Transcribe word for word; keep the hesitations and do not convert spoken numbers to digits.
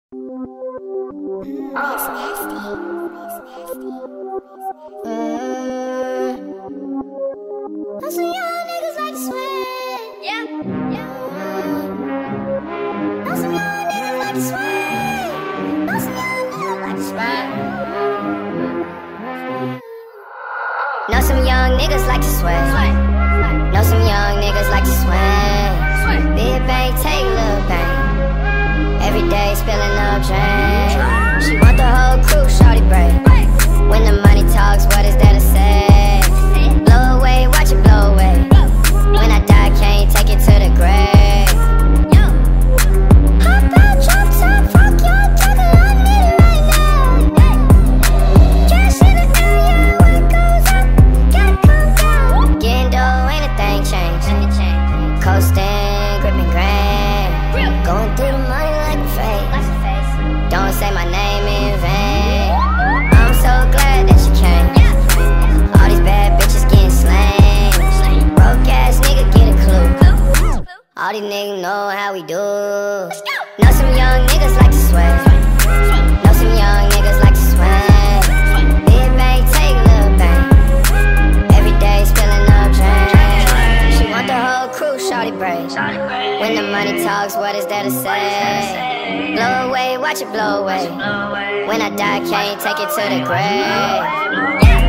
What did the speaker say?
It's nasty. Mm. Know some young niggas like to sweat. Yeah, yeah. Know some young niggas like to sweat. Know some young niggas like to sweat. Know some young niggas like to sweat. Know some young niggas like to sweat. Big bang, take little bang. Every day spilling up drain. She want the whole crew, shorty break. When the money talks, what is there to say? Blow away, watch it blow away. When I die, can't take it to the grave. Hop out, drop top, fuck your juggle, I need it right now. Cash in the area, what goes up, gotta come down. Getting dough, ain't a thing changed. Coasting, gripping grain. Going through the money like a fake. Don't say my name in vain. I'm so glad that you came. All these bad bitches getting slain. Broke ass nigga get a clue. All these niggas know how we do. Know some young niggas like to sweat. Know some young niggas like to sweat. Big bang, take little bang. Every day spilling up drain. She want the whole crew, shorty break. When the money talks, what is there to say? Blow away, watch it blow away. When I die, can't take it to the grave.